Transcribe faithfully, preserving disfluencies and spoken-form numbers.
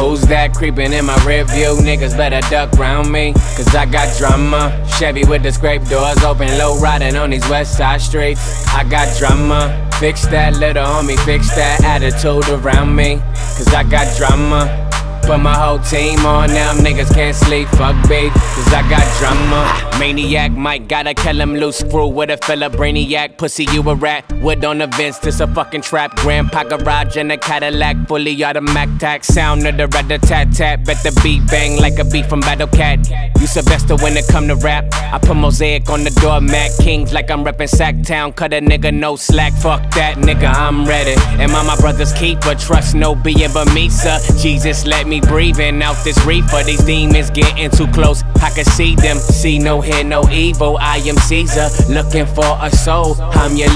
Who's that creeping in my rear view? Niggas better duck round me, cause I got drama. Chevy with the scrape doors open, low riding on these west side streets. I got drama. Fix that, little homie, fix that attitude around me, cause I got drama. Put my whole team on, now niggas can't sleep, fuck beef, cause I got drama. Maniac Mike, gotta kill him loose, screw with a fella, brainiac. Pussy, you a rat, wood on the vents, this a fucking trap. Grandpa garage in a Cadillac, fully automatic tax. Sound of the rat-a-tat-tat, bet the beat bang like a beat from Battle Cat. You Sylvester when it come to rap, I put mosaic on the doormat. Kings like I'm reppin' Sacktown, cut a nigga no slack, fuck that nigga, I'm ready. Am I my brother's keeper? Trust no being but me, sir. Jesus let me breathing out this reefer. These demons getting too close, I can see them. See no, hear no evil, I am Caesar, looking for a soul. I'm your